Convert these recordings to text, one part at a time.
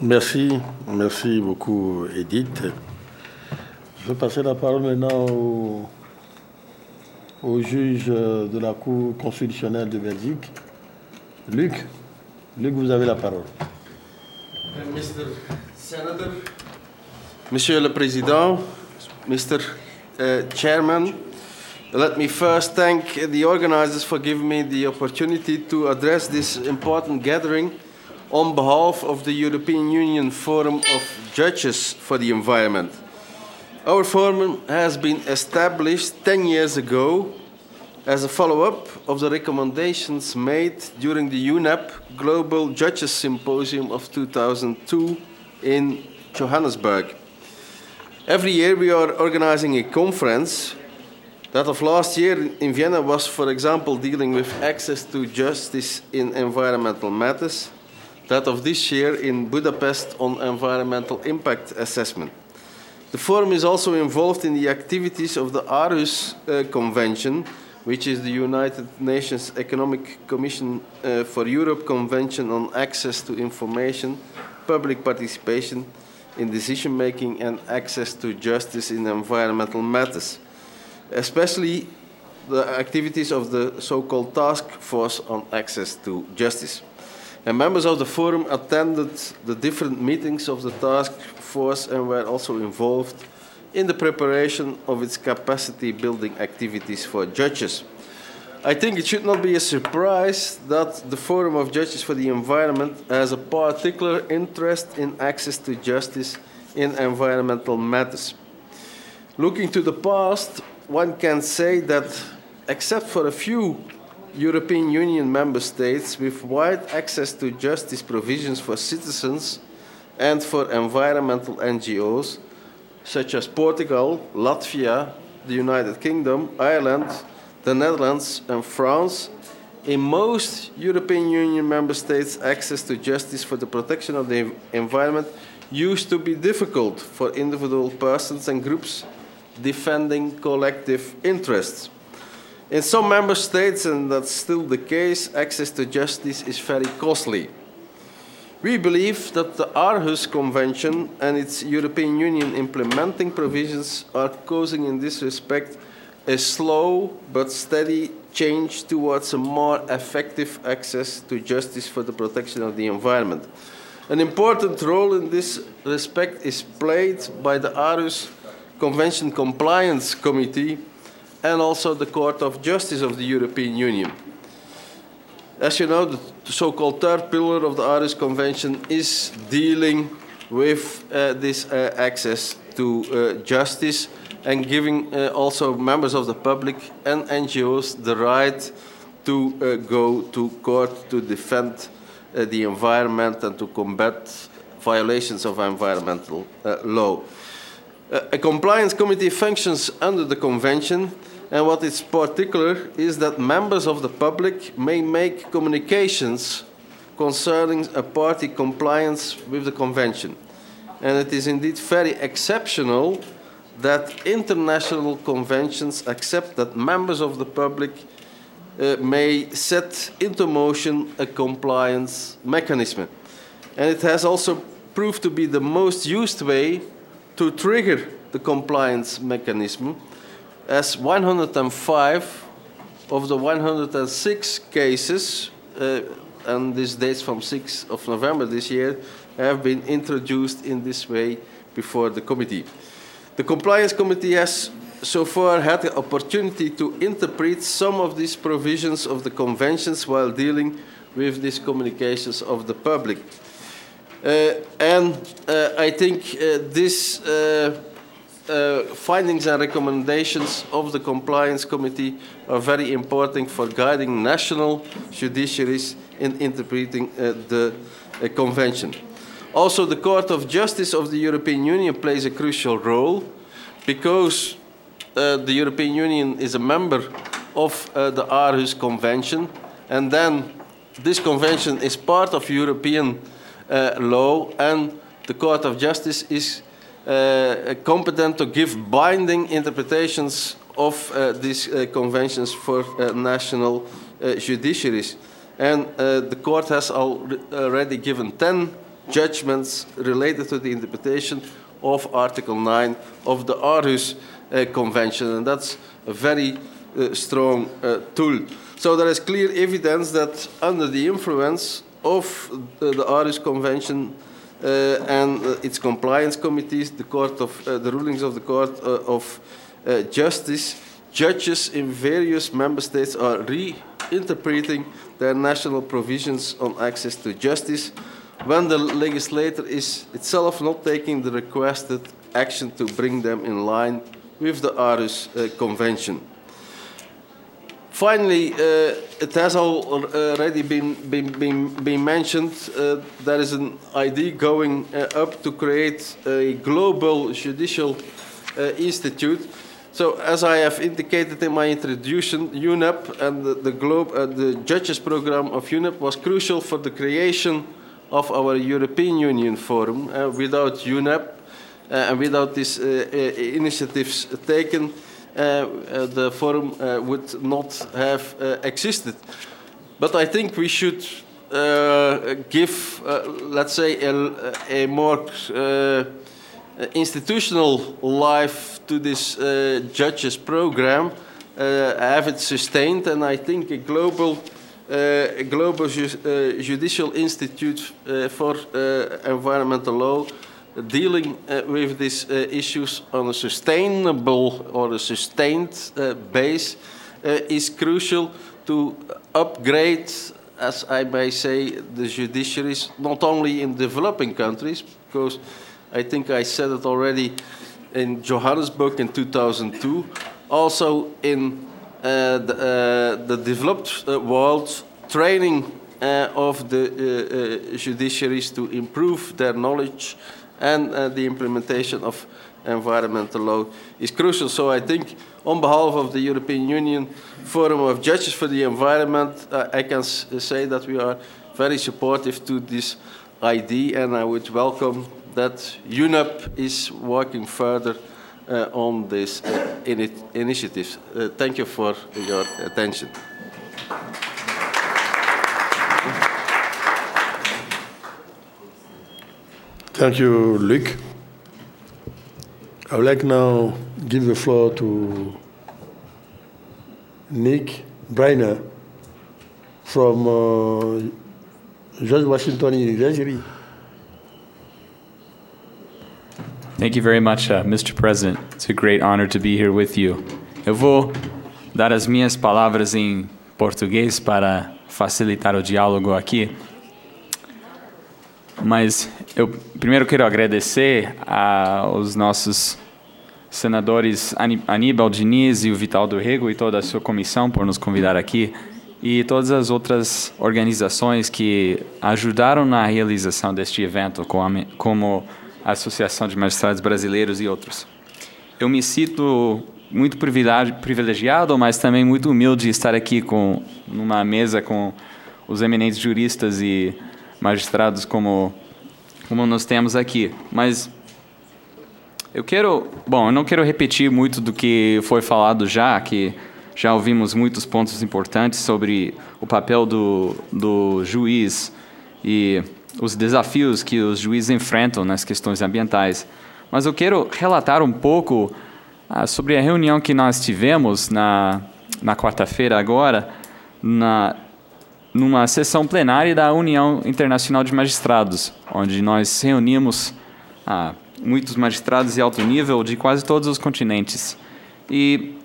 Merci beaucoup, Edith. Je vais passer la parole maintenant au juge de la Cour constitutionnelle de Belgique, Luc. Luc, vous avez la parole. Mr. Senator, Monsieur le Président, Mr. Chairman, let me first thank the organizers for giving me the opportunity to address this important gathering on behalf of the European Union Forum of Judges for the Environment. Our forum has been established 10 years ago as a follow-up of the recommendations made during the UNEP Global Judges Symposium of 2002 in Johannesburg. Every year we are organizing a conference. That of last year in Vienna was, for example, dealing with access to justice in environmental matters. That of this year in Budapest on environmental impact assessment. The forum is also involved in the activities of the Aarhus Convention, which is the United Nations Economic Commission for Europe Convention on Access to Information, Public Participation in Decision-Making and Access to Justice in Environmental Matters, especially the activities of the so-called Task Force on Access to Justice. And members of the forum attended the different meetings of the task force and were also involved in the preparation of its capacity building activities for judges. I think it should not be a surprise that the Forum of Judges for the Environment has a particular interest in access to justice in environmental matters. Looking to the past, one can say that except for a few European Union member states with wide access to justice provisions for citizens and for environmental NGOs, such as Portugal, Latvia, the United Kingdom, Ireland, the Netherlands, and France, in most European Union member states, access to justice for the protection of the environment used to be difficult for individual persons and groups defending collective interests. In some member states, and that's still the case, access to justice is very costly. We believe that the Aarhus Convention and its European Union implementing provisions are causing, in this respect, a slow but steady change towards a more effective access to justice for the protection of the environment. An important role in this respect is played by the Aarhus Convention Compliance Committee and also the Court of Justice of the European Union. As you know, the so-called third pillar of the Aarhus Convention is dealing with this access to justice and giving also members of the public and NGOs the right to go to court to defend the environment and to combat violations of environmental law. A compliance committee functions under the convention, and what is particular is that members of the public may make communications concerning a party compliance with the convention. And it is indeed very exceptional that international conventions accept that members of the public may set into motion a compliance mechanism. And it has also proved to be the most used way to trigger the compliance mechanism, as 105 of the 106 cases, and this dates from 6th of November this year, have been introduced in this way before the committee. The Compliance Committee has so far had the opportunity to interpret some of these provisions of the conventions while dealing with these communications of the public. I think these findings and recommendations of the Compliance Committee are very important for guiding national judiciaries in interpreting the Convention. Also, the Court of Justice of the European Union plays a crucial role because the European Union is a member of the Aarhus Convention, and then this convention is part of European law, and the Court of Justice is competent to give binding interpretations of these conventions for national judiciaries. And the court has already given 10 judgments related to the interpretation of Article 9 of the Aarhus Convention, and that's a very strong tool. So there is clear evidence that under the influence of the Aarhus Convention and its compliance committees, the rulings of the Court of Justice, judges in various member states are reinterpreting their national provisions on access to justice when the legislator is itself not taking the requested action to bring them in line with the Aarhus Convention. Finally, it has already been mentioned, there is an idea going up to create a global judicial institute. So, as I have indicated in my introduction, UNEP and the Judges Program of UNEP was crucial for the creation of our European Union Forum. Without UNEP and without these initiatives taken, the forum would not have existed. But I think we should give, let's say, a more institutional life to this judges program, have it sustained, and I think a global judicial institute for environmental law dealing with these issues on a sustainable or a sustained base is crucial to upgrade, as I may say, the judiciaries, not only in developing countries, because I think I said it already in Johannesburg in 2002, also in the developed world, training of the judiciaries to improve their knowledge and the implementation of environmental law is crucial. So I think on behalf of the European Union Forum of Judges for the Environment, I can say that we are very supportive to this idea, and I would welcome that UNEP is working further on this initiative. Thank you for your attention. Thank you, Luc. I would like now give the floor to Nick Breiner from George Washington University. Thank you very much, Mr. President. It's a great honor to be here with you. Eu vou dar as minhas palavras em português para facilitar o diálogo aqui. Mas eu primeiro quero agradecer aos nossos senadores Aníbal Diniz e o Vital do Rego e toda a sua comissão por nos convidar aqui, e todas as outras organizações que ajudaram na realização deste evento, como a Associação de Magistrados Brasileiros e outros. Eu me sinto muito privilegiado, mas também muito humilde de estar aqui numa mesa com os eminentes juristas e magistrados como nós temos aqui. Mas eu não quero repetir muito do que foi falado já, que já ouvimos muitos pontos importantes sobre o papel do juiz e os desafios que os juízes enfrentam nas questões ambientais. Mas eu quero relatar um pouco sobre a reunião que nós tivemos na quarta-feira agora, numa sessão plenária da União Internacional de Magistrados, onde nós reunimos muitos magistrados de alto nível de quase todos os continentes.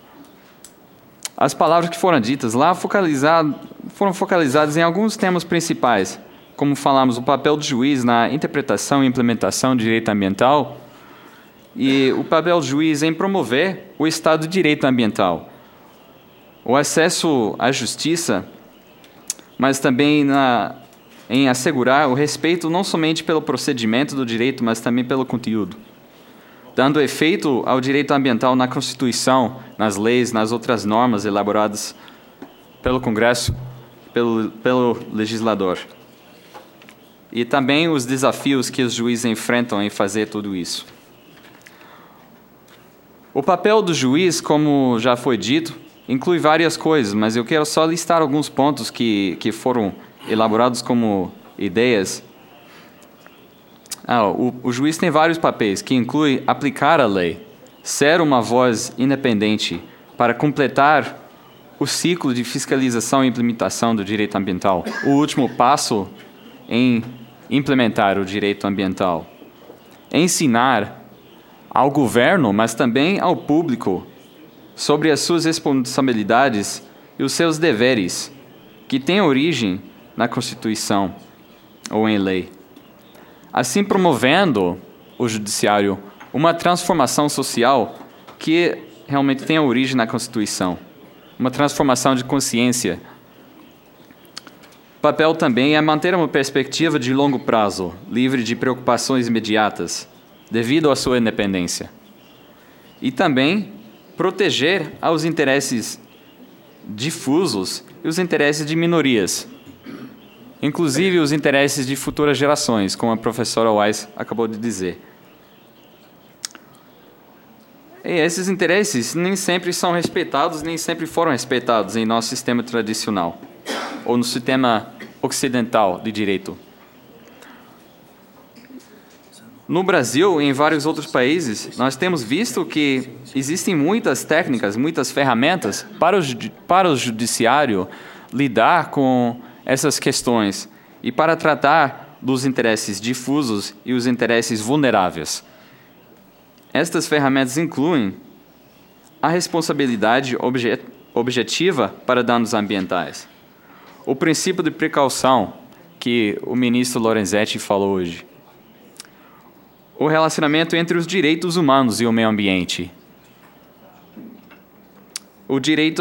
As palavras que foram ditas lá foram focalizadas em alguns temas principais, como falamos, o papel do juiz na interpretação e implementação do direito ambiental e o papel do juiz em promover o Estado de Direito ambiental, o acesso à justiça, mas também em assegurar o respeito não somente pelo procedimento do direito, mas também pelo conteúdo, dando efeito ao direito ambiental na Constituição, nas leis, nas outras normas elaboradas pelo Congresso, pelo legislador. E também os desafios que os juízes enfrentam em fazer tudo isso. O papel do juiz, como já foi dito, inclui várias coisas, mas eu quero só listar alguns pontos que foram elaborados como ideias O juiz tem vários papéis, que inclui aplicar a lei, ser uma voz independente para completar o ciclo de fiscalização e implementação do direito ambiental, o último passo em implementar o direito ambiental, ensinar ao governo, mas também ao público, sobre as suas responsabilidades e os seus deveres, que têm origem na Constituição ou em lei. Assim, promovendo o judiciário uma transformação social que realmente tem origem na Constituição, uma transformação de consciência. O papel também é manter uma perspectiva de longo prazo, livre de preocupações imediatas, devido à sua independência. E também proteger aos interesses difusos e os interesses de minorias, inclusive os interesses de futuras gerações, como a professora Weiss acabou de dizer. E esses interesses nem sempre são respeitados, nem sempre foram respeitados em nosso sistema tradicional, ou no sistema ocidental de direito. No Brasil e em vários outros países, nós temos visto que existem muitas técnicas, muitas ferramentas para o judiciário lidar com essas questões e para tratar dos interesses difusos e os interesses vulneráveis. Estas ferramentas incluem a responsabilidade objetiva para danos ambientais, o princípio de precaução, que o ministro Lorenzetti falou hoje, o relacionamento entre os direitos humanos e o meio ambiente, o direito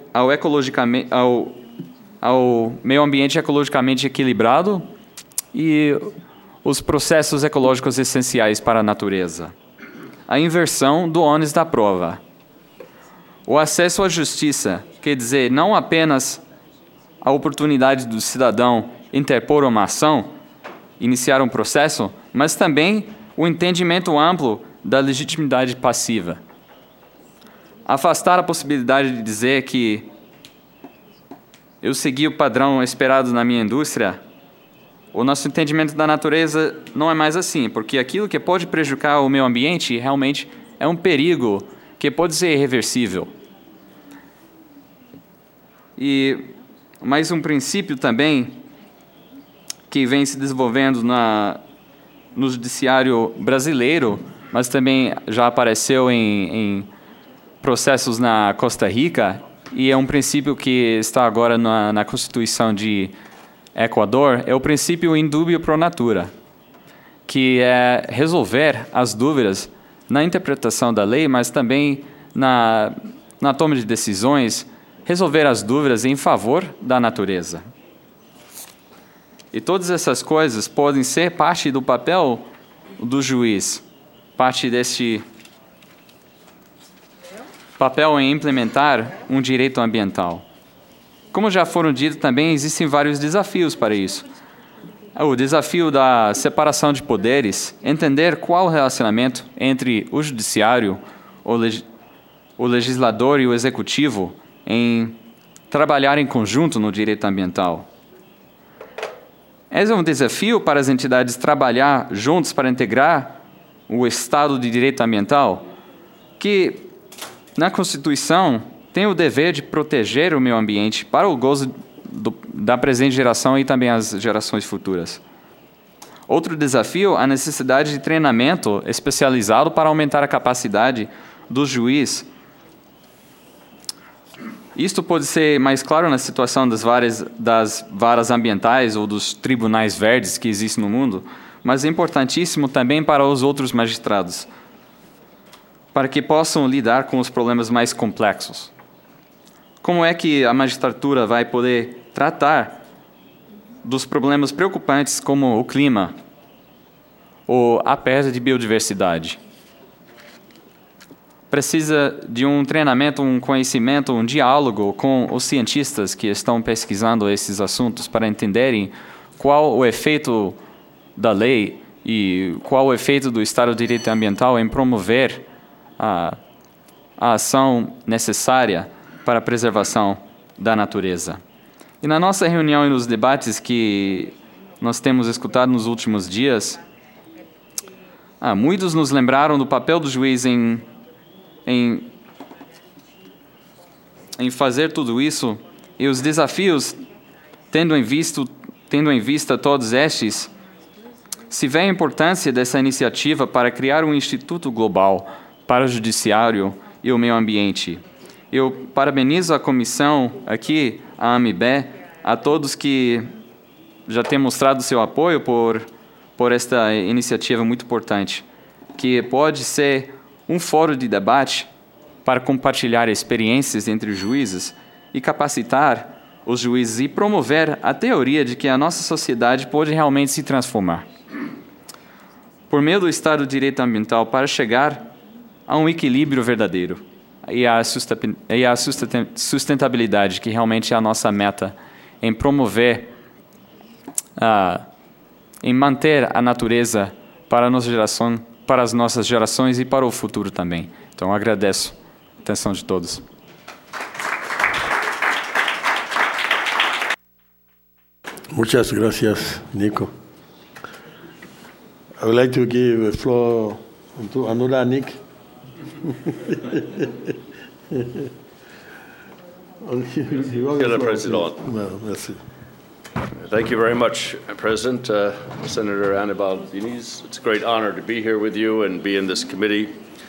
ao meio ambiente ecologicamente equilibrado e os processos ecológicos essenciais para a natureza, a inversão do ônus da prova, o acesso à justiça, quer dizer, não apenas a oportunidade do cidadão interpor uma ação, iniciar um processo, mas também o entendimento amplo da legitimidade passiva. Afastar a possibilidade de dizer que eu segui o padrão esperado na minha indústria. O nosso entendimento da natureza não é mais assim, porque aquilo que pode prejudicar o meio ambiente realmente é um perigo que pode ser irreversível. E mais um princípio também que vem se desenvolvendo no judiciário brasileiro, mas também já apareceu em processos na Costa Rica, e é um princípio que está agora na Constituição de Equador, é o princípio in dubio pro natura, que é resolver as dúvidas na interpretação da lei, mas também na toma de decisões, resolver as dúvidas em favor da natureza. E todas essas coisas podem ser parte do papel do juiz, parte deste papel em implementar um direito ambiental. Como já foram dito também, existem vários desafios para isso. O desafio da separação de poderes, entender qual o relacionamento entre o judiciário, o legislador e o executivo em trabalhar em conjunto no direito ambiental. Esse é um desafio para as entidades trabalhar juntos para integrar o Estado de Direito Ambiental, que na Constituição tem o dever de proteger o meio ambiente para o gozo da presente geração e também as gerações futuras. Outro desafio, a necessidade de treinamento especializado para aumentar a capacidade do juiz. Isto pode ser mais claro na situação das varas ambientais ou dos tribunais verdes que existem no mundo, mas é importantíssimo também para os outros magistrados, para que possam lidar com os problemas mais complexos. Como é que a magistratura vai poder tratar dos problemas preocupantes como o clima ou a perda de biodiversidade? Precisa de um treinamento, um conhecimento, um diálogo com os cientistas que estão pesquisando esses assuntos para entenderem qual o efeito da lei e qual o efeito do Estado de Direito Ambiental em promover a ação necessária para a preservação da natureza. E na nossa reunião e nos debates que nós temos escutado nos últimos dias, Muitos nos lembraram do papel do juiz em fazer tudo isso e os desafios, tendo em vista todos estes, se vê a importância dessa iniciativa para criar um instituto global para o judiciário e o meio ambiente. Eu parabenizo a comissão aqui, a AMIBE, a todos que já têm mostrado seu apoio por esta iniciativa muito importante, que pode ser um fórum de debate para compartilhar experiências entre os juízes e capacitar os juízes e promover a teoria de que a nossa sociedade pode realmente se transformar por meio do Estado de Direito Ambiental para chegar a um equilíbrio verdadeiro e a sustentabilidade, que realmente é a nossa meta, em promover, em manter a natureza para as nossas gerações e para o futuro também. Então, agradeço a atenção de todos. Muchas gracias, Nico. I would like to give the floor to another Nick. Monsieur le Président. Merci. Thank you very much, President. Senator Anibal Diniz, it's a great honor to be here with you and be in this committee.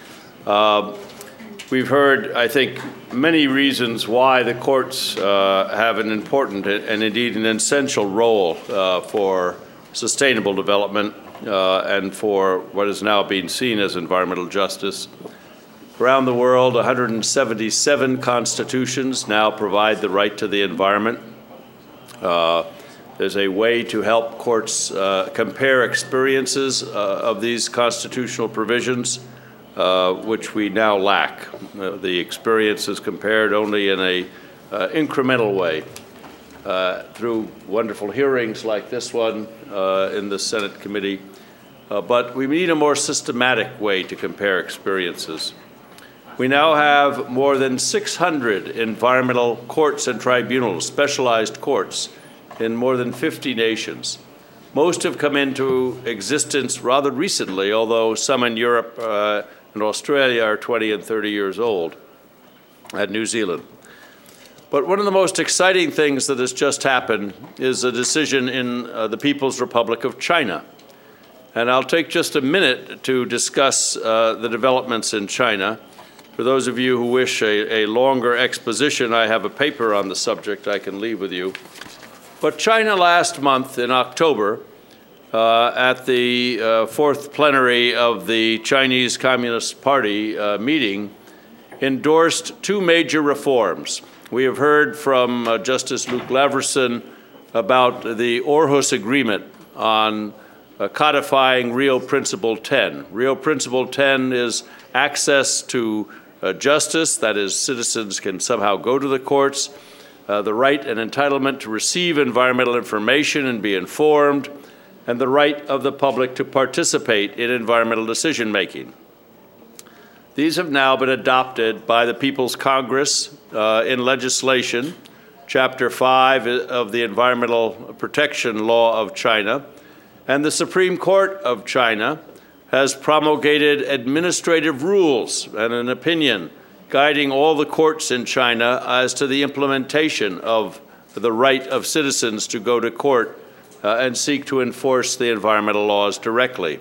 We've heard, I think, many reasons why the courts have an important and indeed an essential role for sustainable development and for what is now being seen as environmental justice. Around the world, 177 constitutions now provide the right to the environment. There's a way to help courts compare experiences of these constitutional provisions, which we now lack. The experience is compared only in an incremental way through wonderful hearings like this one in the Senate committee. But we need a more systematic way to compare experiences. We now have more than 600 environmental courts and tribunals, specialized courts, in more than 50 nations. Most have come into existence rather recently, although some in Europe and Australia are 20 and 30 years old, and New Zealand. But one of the most exciting things that has just happened is a decision in the People's Republic of China. And I'll take just a minute to discuss the developments in China. For those of you who wish a longer exposition, I have a paper on the subject I can leave with you. But China last month in October, at the fourth plenary of the Chinese Communist Party meeting, endorsed two major reforms. We have heard from Justice Luke Laverson about the Aarhus Agreement on codifying Rio Principle 10. Rio Principle 10 is access to justice, that is, citizens can somehow go to the courts, the right and entitlement to receive environmental information and be informed, and the right of the public to participate in environmental decision-making. These have now been adopted by the People's Congress in legislation, Chapter 5 of the Environmental Protection Law of China, and the Supreme Court of China has promulgated administrative rules and an opinion guiding all the courts in China as to the implementation of the right of citizens to go to court and seek to enforce the environmental laws directly.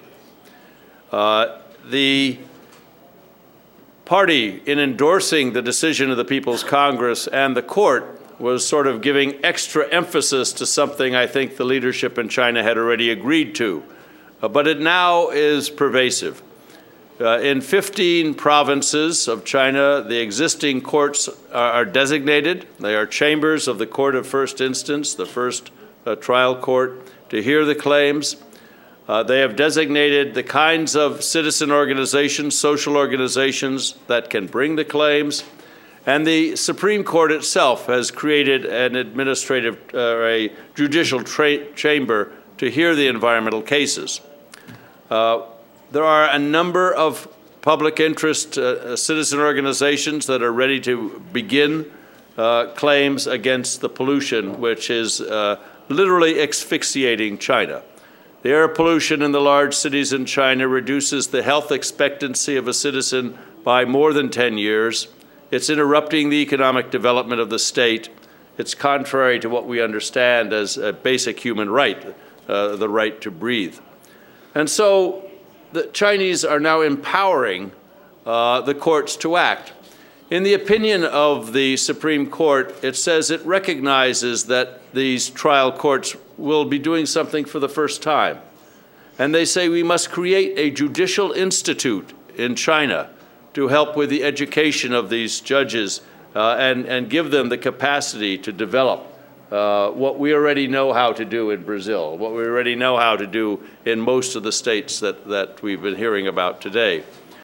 The party, in endorsing the decision of the People's Congress and the court, was sort of giving extra emphasis to something I think the leadership in China had already agreed to. But it now is pervasive. In 15 provinces of China, the existing courts are designated. They are chambers of the Court of First Instance, the first trial court, to hear the claims. They have designated the kinds of citizen organizations, social organizations that can bring the claims. And the Supreme Court itself has created an administrative, a judicial chamber to hear the environmental cases. There are a number of public interest citizen organizations that are ready to begin claims against the pollution, which is literally asphyxiating China. The air pollution in the large cities in China reduces the health expectancy of a citizen by more than 10 years. It's interrupting the economic development of the state. It's contrary to what we understand as a basic human right, the right to breathe. And so the Chinese are now empowering the courts to act. In the opinion of the Supreme Court, it says it recognizes that these trial courts will be doing something for the first time. And they say we must create a judicial institute in China to help with the education of these judges and give them the capacity to develop what we already know how to do in Brazil, what we already know how to do in most of the states that we've been hearing about today.